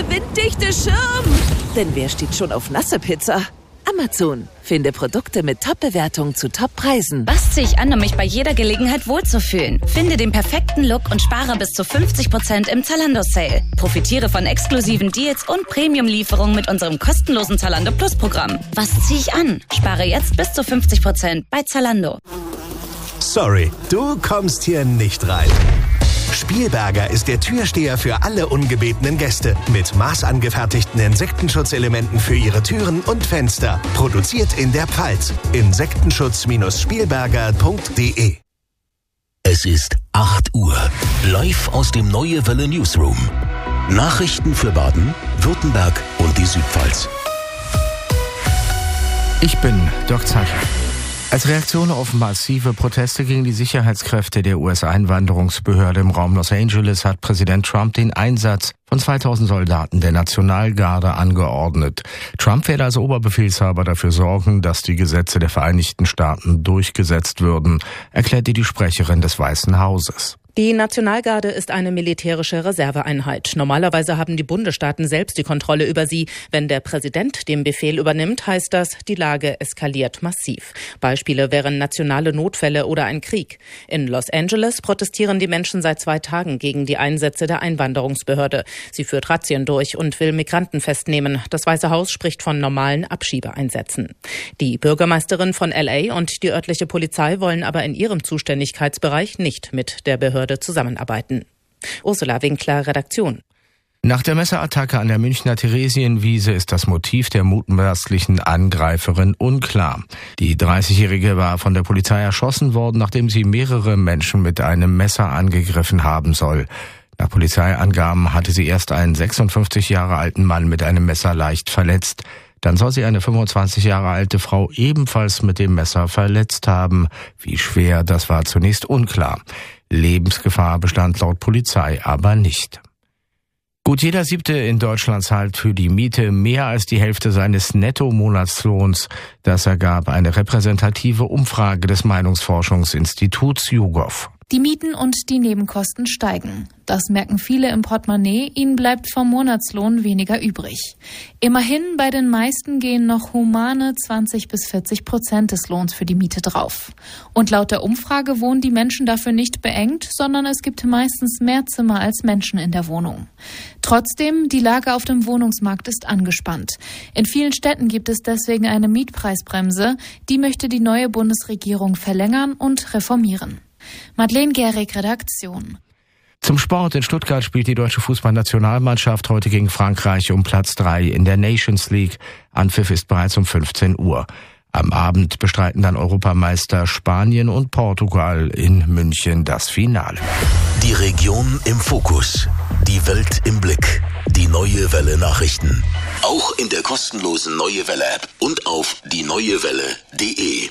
große, winddichte Schirm. Denn wer steht schon auf nasse Pizza? Amazon. Finde Produkte mit Top-Bewertungen zu Top-Preisen. Was ziehe ich an, um mich bei jeder Gelegenheit wohlzufühlen? Finde den perfekten Look und spare bis zu 50% im Zalando-Sale. Profitiere von exklusiven Deals und Premium-Lieferungen mit unserem kostenlosen Zalando Plus-Programm. Was ziehe ich an? Spare jetzt bis zu 50% bei Zalando. Sorry, du kommst hier nicht rein. Spielberger ist der Türsteher für alle ungebetenen Gäste. Mit maßangefertigten Insektenschutzelementen für ihre Türen und Fenster. Produziert in der Pfalz. Insektenschutz-spielberger.de. Es ist 8 Uhr. Live aus dem Neue Welle Newsroom. Nachrichten für Baden, Württemberg und die Südpfalz. Ich bin Dirk Zeicher. Als Reaktion auf massive Proteste gegen die Sicherheitskräfte der US-Einwanderungsbehörde im Raum Los Angeles hat Präsident Trump den Einsatz von 2000 Soldaten der Nationalgarde angeordnet. Trump werde als Oberbefehlshaber dafür sorgen, dass die Gesetze der Vereinigten Staaten durchgesetzt würden, erklärte die Sprecherin des Weißen Hauses. Die Nationalgarde ist eine militärische Reserveeinheit. Normalerweise haben die Bundesstaaten selbst die Kontrolle über sie. Wenn der Präsident den Befehl übernimmt, heißt das, die Lage eskaliert massiv. Beispiele wären nationale Notfälle oder ein Krieg. In Los Angeles protestieren die Menschen seit 2 Tagen gegen die Einsätze der Einwanderungsbehörde. Sie führt Razzien durch und will Migranten festnehmen. Das Weiße Haus spricht von normalen Abschiebeeinsätzen. Die Bürgermeisterin von LA und die örtliche Polizei wollen aber in ihrem Zuständigkeitsbereich nicht mit der Behörde zusammenarbeiten. Ursula Winkler, Redaktion. Nach der Messerattacke an der Münchner Theresienwiese ist das Motiv der mutmaßlichen Angreiferin unklar. Die 30-Jährige war von der Polizei erschossen worden, nachdem sie mehrere Menschen mit einem Messer angegriffen haben soll. Nach Polizeiangaben hatte sie erst einen 56 Jahre alten Mann mit einem Messer leicht verletzt. Dann soll sie eine 25 Jahre alte Frau ebenfalls mit dem Messer verletzt haben. Wie schwer, das war zunächst unklar. Lebensgefahr bestand laut Polizei aber nicht. Gut jeder Siebte in Deutschland zahlt für die Miete mehr als die Hälfte seines Netto-Monatslohns. Das ergab eine repräsentative Umfrage des Meinungsforschungsinstituts YouGov. Die Mieten und die Nebenkosten steigen. Das merken viele im Portemonnaie, ihnen bleibt vom Monatslohn weniger übrig. Immerhin, bei den meisten gehen noch humane 20-40% des Lohns für die Miete drauf. Und laut der Umfrage wohnen die Menschen dafür nicht beengt, sondern es gibt meistens mehr Zimmer als Menschen in der Wohnung. Trotzdem, die Lage auf dem Wohnungsmarkt ist angespannt. In vielen Städten gibt es deswegen eine Mietpreisbremse, die möchte die neue Bundesregierung verlängern und reformieren. Madeleine Gehrig, Redaktion. Zum Sport. In Stuttgart spielt die deutsche Fußballnationalmannschaft heute gegen Frankreich um Platz 3 in der Nations League. Anpfiff ist bereits um 15 Uhr. Am Abend bestreiten dann Europameister Spanien und Portugal in München das Finale. Die Region im Fokus. Die Welt im Blick. Die Neue Welle Nachrichten. Auch in der kostenlosen Neue Welle App und auf dieneuewelle.de.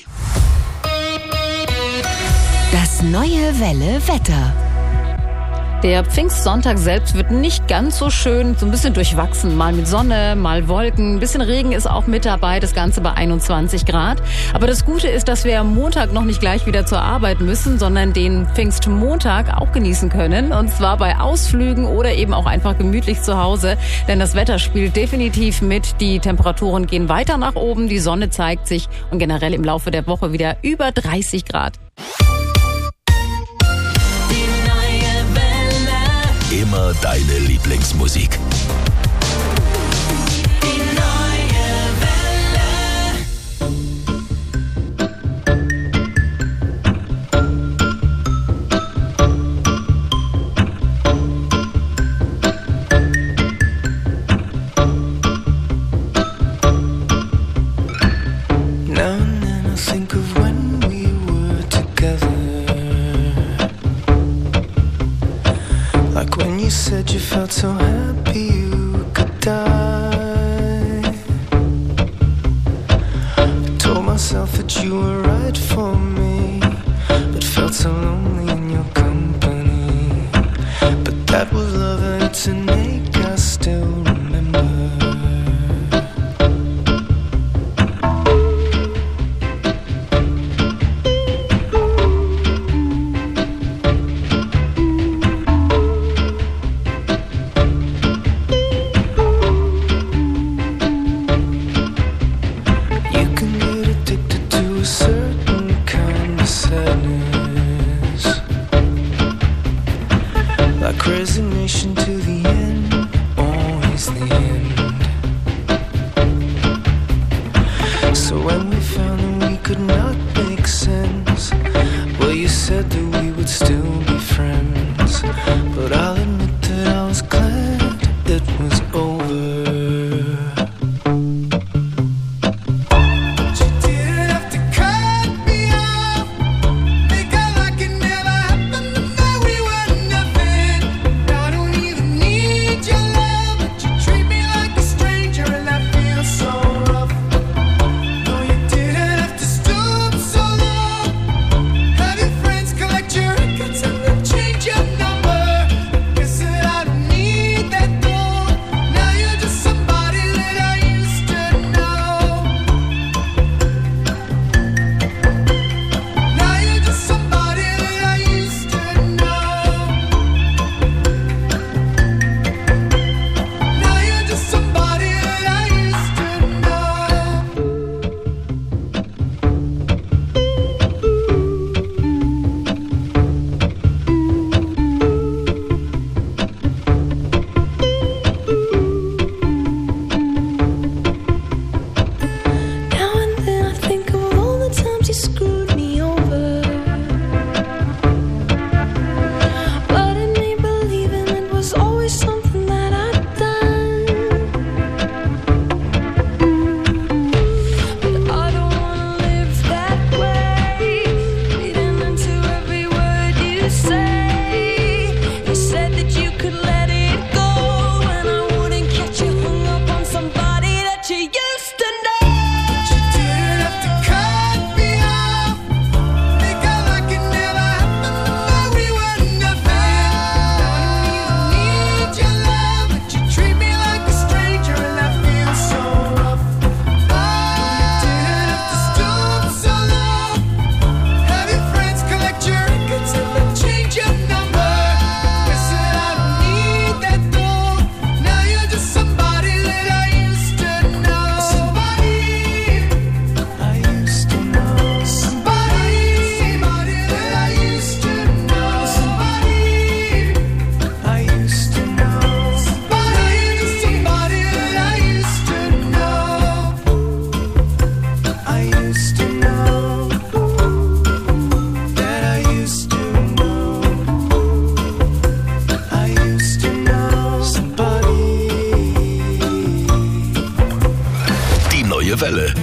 Das Neue Welle Wetter. Der Pfingstsonntag selbst wird nicht ganz so schön, so ein bisschen durchwachsen. Mal mit Sonne, mal Wolken, ein bisschen Regen ist auch mit dabei, das Ganze bei 21 Grad. Aber das Gute ist, dass wir am Montag noch nicht gleich wieder zur Arbeit müssen, sondern den Pfingstmontag auch genießen können. Und zwar bei Ausflügen oder eben auch einfach gemütlich zu Hause. Denn das Wetter spielt definitiv mit. Die Temperaturen gehen weiter nach oben, die Sonne zeigt sich und generell im Laufe der Woche wieder über 30 Grad. Immer deine Lieblingsmusik. Said you felt so happy you could die. I told myself that you were right for me, but felt so lonely in your company. But that was love and it's an ache I still remember. destination to the end, always the end. So when we found that we could not make sense, well, you said that we would still be friends. But I'll admit that I was glad it was over. Welle.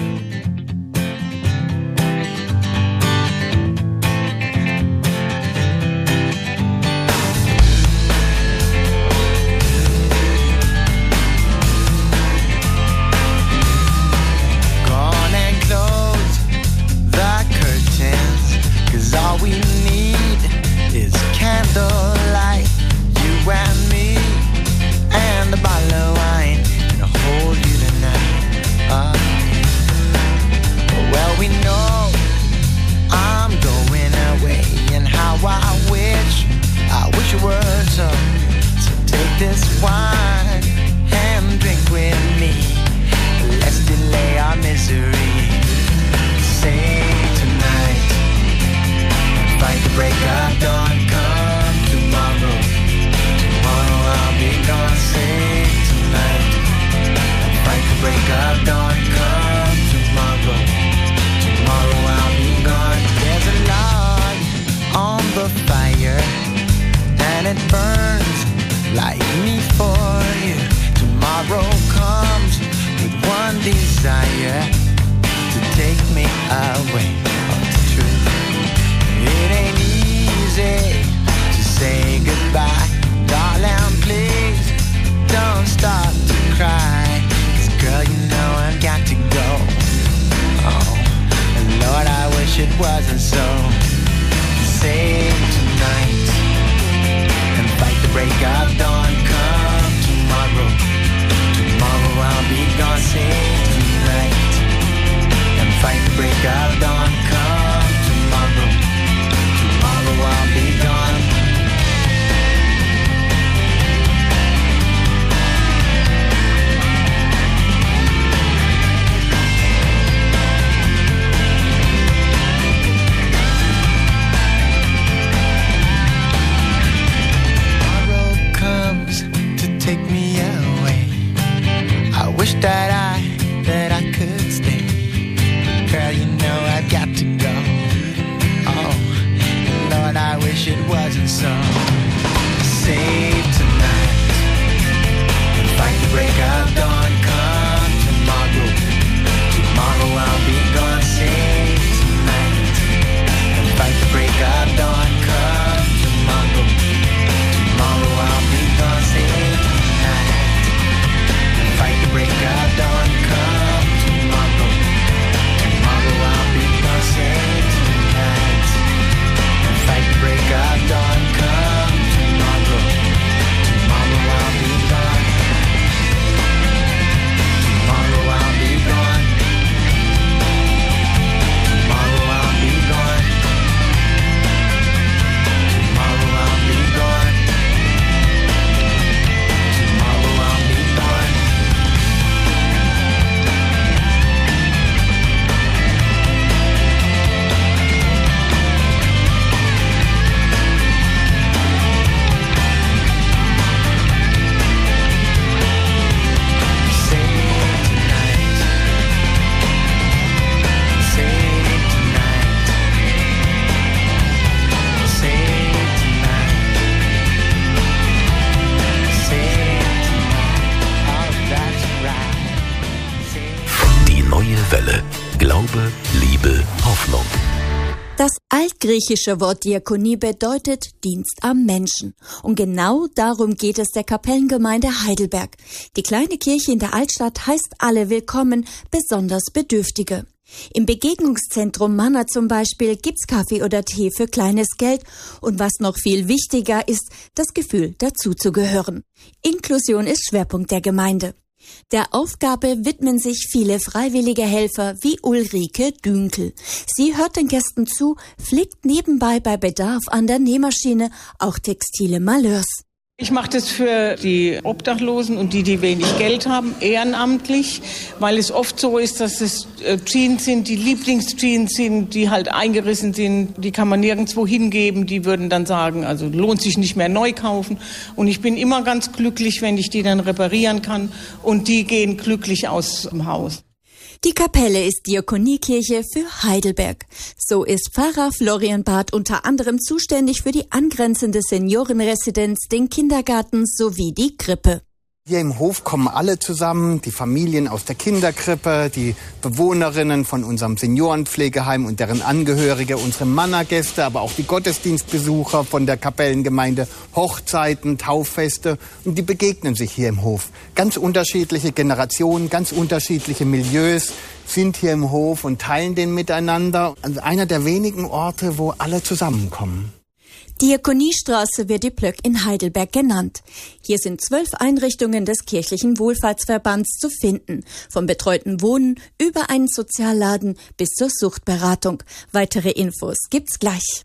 altgriechische Wort Diakonie bedeutet Dienst am Menschen. Und genau darum geht es der Kapellengemeinde Heidelberg. Die kleine Kirche in der Altstadt heißt alle willkommen, besonders Bedürftige. Im Begegnungszentrum Manna zum Beispiel gibt's Kaffee oder Tee für kleines Geld. Und was noch viel wichtiger ist, das Gefühl, dazuzugehören. Inklusion ist Schwerpunkt der Gemeinde. Der Aufgabe widmen sich viele freiwillige Helfer wie Ulrike Dünkel. Sie hört den Gästen zu, flickt nebenbei bei Bedarf an der Nähmaschine auch textile Malheurs. Ich mache das für die Obdachlosen und die wenig Geld haben, ehrenamtlich, weil es oft so ist, dass es Jeans sind, die Lieblingsjeans sind, die halt eingerissen sind, die kann man nirgendwo hingeben, die würden dann sagen, also lohnt sich nicht mehr neu kaufen. Und ich bin immer ganz glücklich, wenn ich die dann reparieren kann und die gehen glücklich aus dem Haus. Die Kapelle ist Diakoniekirche für Heidelberg. So ist Pfarrer Florian Barth unter anderem zuständig für die angrenzende Seniorenresidenz, den Kindergarten sowie die Krippe. Hier im Hof kommen alle zusammen, die Familien aus der Kinderkrippe, die Bewohnerinnen von unserem Seniorenpflegeheim und deren Angehörige, unsere Manna-Gäste, aber auch die Gottesdienstbesucher von der Kapellengemeinde, Hochzeiten, Tauffeste, und die begegnen sich hier im Hof. Ganz unterschiedliche Generationen, ganz unterschiedliche Milieus sind hier im Hof und teilen den miteinander. Also einer der wenigen Orte, wo alle zusammenkommen. Diakoniestraße wird die Plöck in Heidelberg genannt. Hier sind 12 Einrichtungen des kirchlichen Wohlfahrtsverbands zu finden. Vom betreuten Wohnen über einen Sozialladen bis zur Suchtberatung. Weitere Infos gibt's gleich.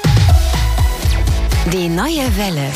Die neue Welle.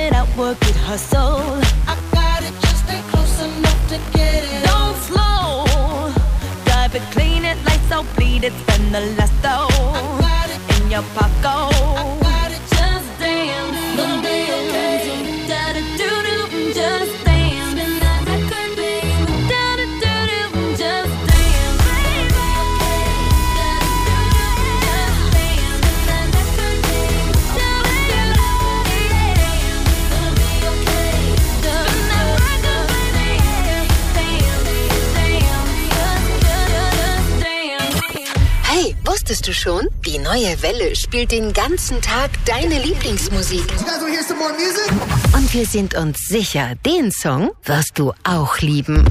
it out, work it, hustle. I got it, just stay close enough to get it. Don't slow, drive it, clean it, lights out, bleed it, spend the last dough. I got it in your pocket. I got it, just dance, gonna be okay. Da da do do, just dance. Wusstest du schon? Die neue Welle spielt den ganzen Tag deine Lieblingsmusik. Und wir sind uns sicher, den Song wirst du auch lieben.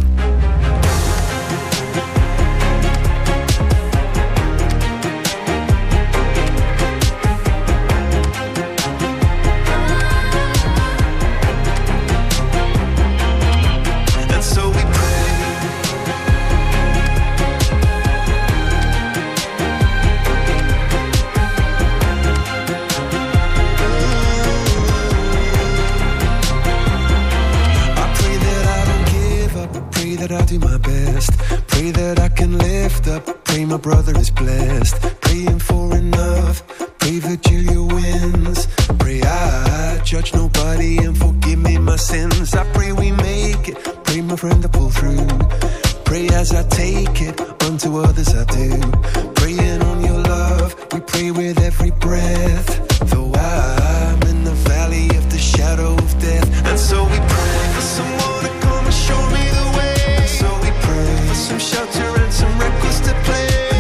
My brother is blessed, praying for enough, pray Virgilia wins, pray I judge nobody and forgive me my sins, I pray we make it, pray my friend to pull through, pray as I take it, unto others I do, praying on your love, we pray with every breath, though I'm in the valley of the shadow of death, and so we pray for someone to come and show me the way, and so we pray for some shelter and some records to play.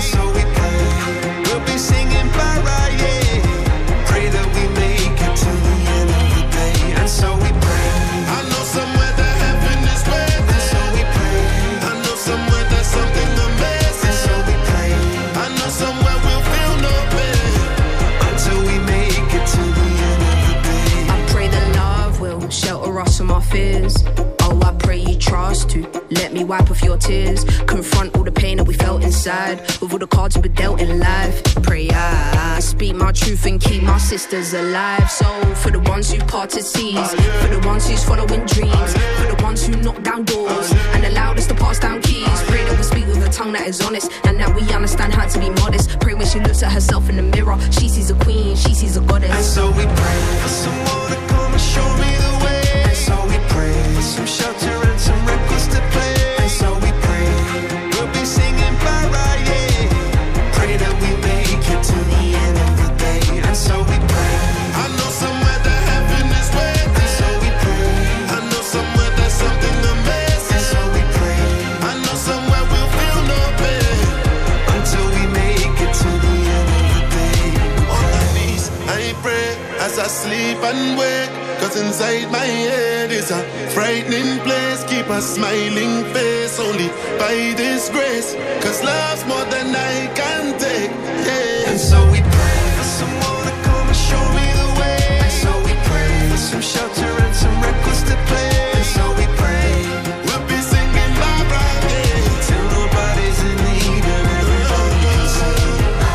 Oh, I pray you trust to let me wipe off your tears, confront all the pain that we felt inside, with all the cards we were dealt in life. Pray I speak my truth and keep my sisters alive. So for the ones who parted seas, for the ones who's following dreams, for the ones who knock down doors and allowed us to pass down keys. Pray that we speak with a tongue that is honest and that we understand how to be modest. Pray when she looks at herself in the mirror, she sees a queen, she sees a goddess. And so we pray for someone to come and show me the way. Some shelter and some records to play. And so we pray we'll be singing para, yeah. Pray that we make it to the end of the day. And so we pray. I know somewhere that heaven is waiting. And so we pray. I know somewhere there's something amazing. And so we pray. I know somewhere we'll feel no pain until we make it to the end of the day. On my knees I pray as I sleep and wake. Cause inside my head is a frightening place. Keep a smiling face only by this grace. Cause love's more than I can take, yeah. And so we pray for someone to come and show me the way. And so we pray for some shelter and some records to play. And so we pray we'll be singing Barbara, yeah. Till nobody's in need and everybody can sing.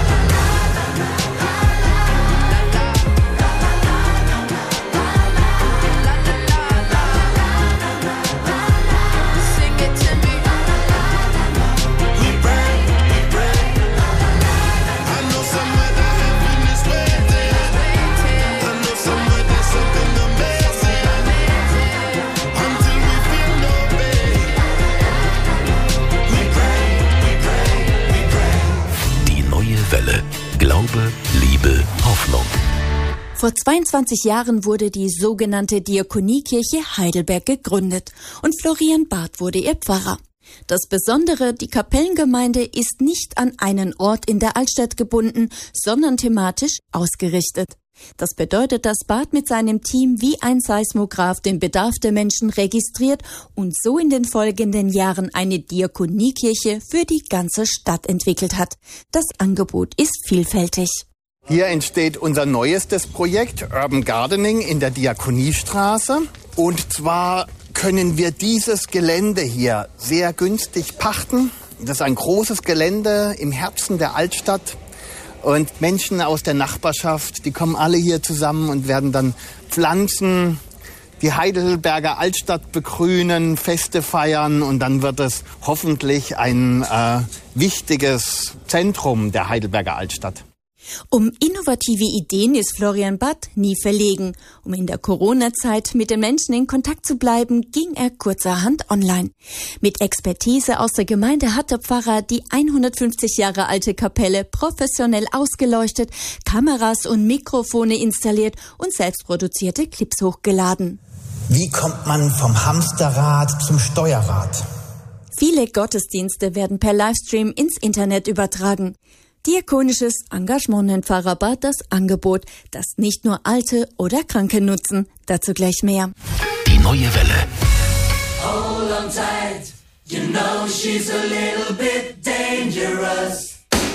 Glaube, Liebe, Hoffnung. Vor 22 Jahren wurde die sogenannte Diakoniekirche Heidelberg gegründet und Florian Barth wurde ihr Pfarrer. Das Besondere, die Kapellengemeinde ist nicht an einen Ort in der Altstadt gebunden, sondern thematisch ausgerichtet. Das bedeutet, dass Barth mit seinem Team wie ein Seismograph den Bedarf der Menschen registriert und so in den folgenden Jahren eine Diakoniekirche für die ganze Stadt entwickelt hat. Das Angebot ist vielfältig. Hier entsteht unser neuestes Projekt Urban Gardening in der Diakoniestraße. Und zwar können wir dieses Gelände hier sehr günstig pachten. Das ist ein großes Gelände im Herzen der Altstadt. Und Menschen aus der Nachbarschaft, die kommen alle hier zusammen und werden dann Pflanzen die Heidelberger Altstadt begrünen, Feste feiern und dann wird es hoffentlich ein wichtiges Zentrum der Heidelberger Altstadt. Um innovative Ideen ist Florian Batt nie verlegen. Um in der Corona-Zeit mit den Menschen in Kontakt zu bleiben, ging er kurzerhand online. Mit Expertise aus der Gemeinde hat der Pfarrer die 150 Jahre alte Kapelle professionell ausgeleuchtet, Kameras und Mikrofone installiert und selbstproduzierte Clips hochgeladen. Wie kommt man vom Hamsterrad zum Steuerrad? Viele Gottesdienste werden per Livestream ins Internet übertragen. Diakonisches Engagement nennt Pfarrer Batt das Angebot, das nicht nur Alte oder Kranke nutzen. Dazu gleich mehr. Die neue Welle. Hold on tight, you know she's a little bit dangerous.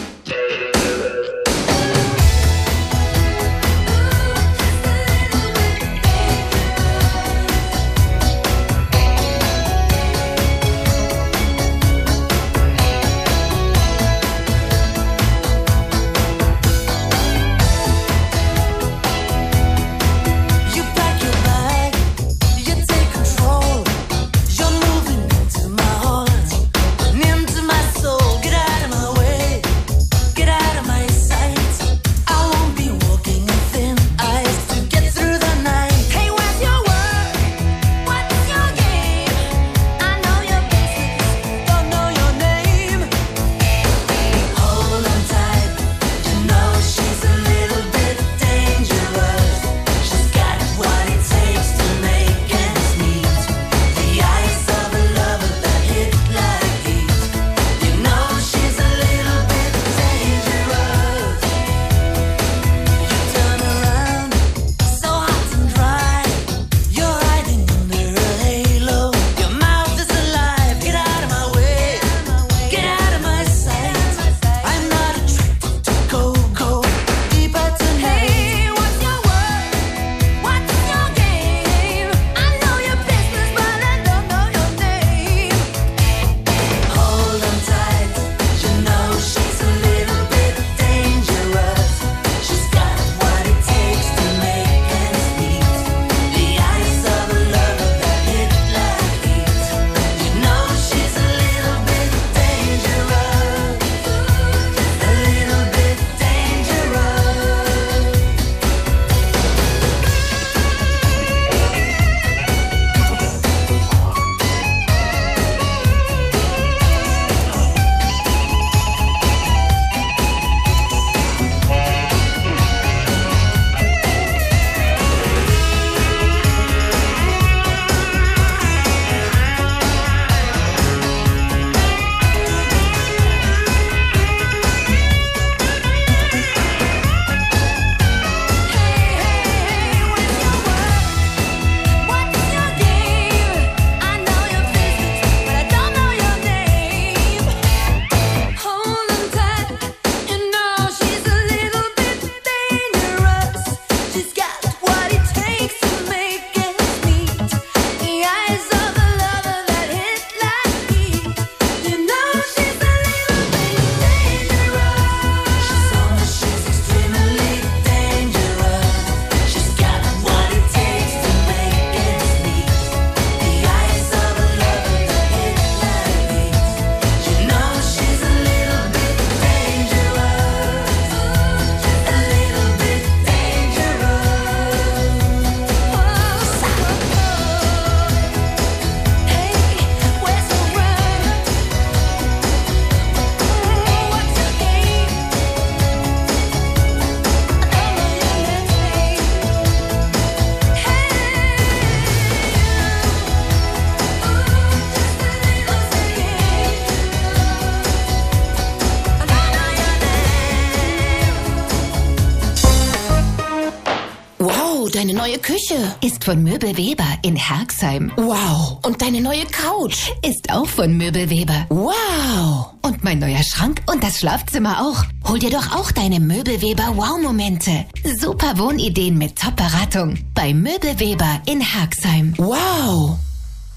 Deine neue Küche ist von Möbelweber in Herxheim. Wow. Und deine neue Couch ist auch von Möbelweber. Wow. Und mein neuer Schrank und das Schlafzimmer auch. Hol dir doch auch deine Möbelweber Wow-Momente. Super Wohnideen mit Top-Beratung bei Möbelweber in Herxheim. Wow.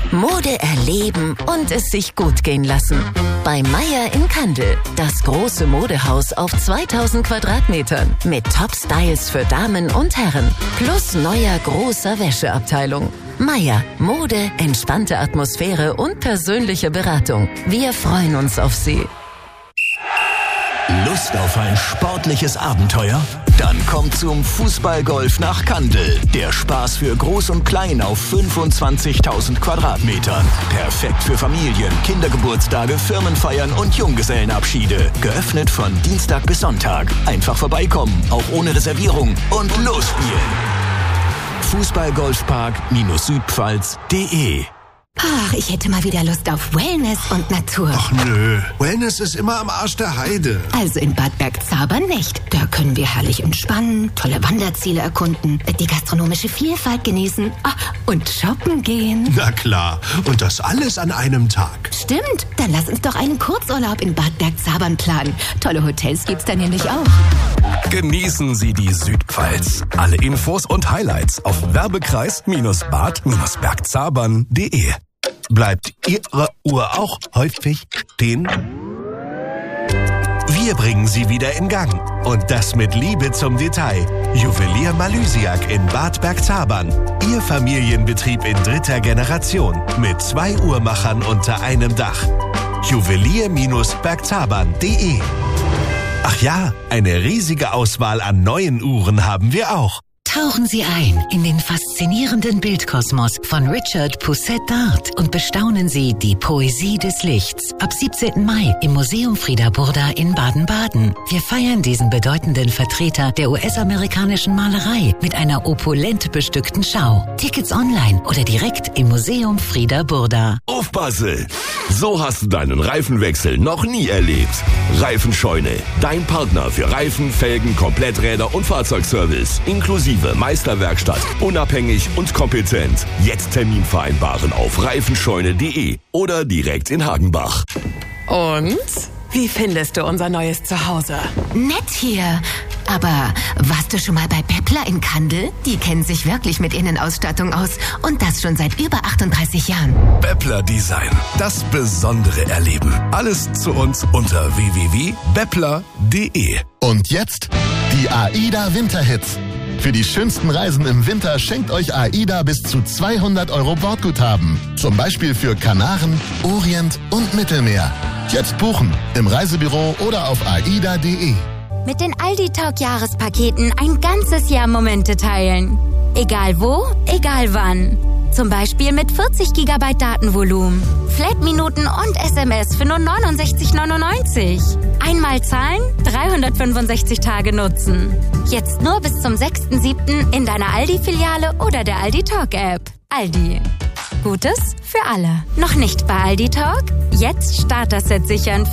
Mode erleben und es sich gut gehen lassen. Bei Meier in Kandel. Das große Modehaus auf 2000 Quadratmetern. Mit Top-Styles für Damen und Herren. Plus neuer großer Wäscheabteilung. Meier. Mode, entspannte Atmosphäre und persönliche Beratung. Wir freuen uns auf Sie. Lust auf ein sportliches Abenteuer? Dann kommt zum Fußballgolf nach Kandel. Der Spaß für Groß und Klein auf 25.000 Quadratmetern. Perfekt für Familien, Kindergeburtstage, Firmenfeiern und Junggesellenabschiede. Geöffnet von Dienstag bis Sonntag. Einfach vorbeikommen, auch ohne Reservierung und losspielen. Fußballgolfpark-südpfalz.de. Ach, ich hätte mal wieder Lust auf Wellness und Natur. Ach nö, Wellness ist immer am Arsch der Heide. Also in Bad Bergzabern nicht. Da können wir herrlich entspannen, tolle Wanderziele erkunden, die gastronomische Vielfalt genießen und shoppen gehen. Na klar, und das alles an einem Tag. Stimmt, dann lass uns doch einen Kurzurlaub in Bad Bergzabern planen. Tolle Hotels gibt's da nämlich auch. Genießen Sie die Südpfalz. Alle Infos und Highlights auf Werbekreis-bad-bergzabern.de. Bleibt Ihre Uhr auch häufig stehen? Wir bringen sie wieder in Gang. Und das mit Liebe zum Detail. Juwelier Malysiak in Bad Bergzabern. Ihr Familienbetrieb in 3. Generation. Mit 2 Uhrmachern unter einem Dach. Juwelier-bergzabern.de. Ach ja, eine riesige Auswahl an neuen Uhren haben wir auch. Tauchen Sie ein in den faszinierenden Bildkosmos von Richard Pousset d'Art und bestaunen Sie die Poesie des Lichts. Ab 17. Mai im Museum Frieda Burda in Baden-Baden. Wir feiern diesen bedeutenden Vertreter der US-amerikanischen Malerei mit einer opulent bestückten Schau. Tickets online oder direkt im Museum Frieda Burda. Aufpasse! So hast du deinen Reifenwechsel noch nie erlebt. Reifenscheune, dein Partner für Reifen, Felgen, Kompletträder und Fahrzeugservice. Inklusive Meisterwerkstatt, unabhängig und kompetent. Jetzt Termin vereinbaren auf reifenscheune.de oder direkt in Hagenbach. Und? Wie findest du unser neues Zuhause? Nett hier. Aber warst du schon mal bei Beppler in Kandel? Die kennen sich wirklich mit Innenausstattung aus. Und das schon seit über 38 Jahren. Beppler Design. Das besondere Erleben. Alles zu uns unter www.beppler.de. Und jetzt die AIDA Winterhits. Für die schönsten Reisen im Winter schenkt euch AIDA bis zu 200 € Bordguthaben. Zum Beispiel für Kanaren, Orient und Mittelmeer. Jetzt buchen im Reisebüro oder auf aida.de. Mit den Aldi-Talk-Jahrespaketen ein ganzes Jahr Momente teilen. Egal wo, egal wann. Zum Beispiel mit 40 GB Datenvolumen, Flat-Minuten und SMS für nur 69,99. Einmal zahlen, 365 Tage nutzen. Jetzt nur bis zum 6.7. in deiner Aldi-Filiale oder der Aldi-Talk-App. Aldi. Gutes für alle. Noch nicht bei Aldi Talk? Jetzt Starter-Set sichern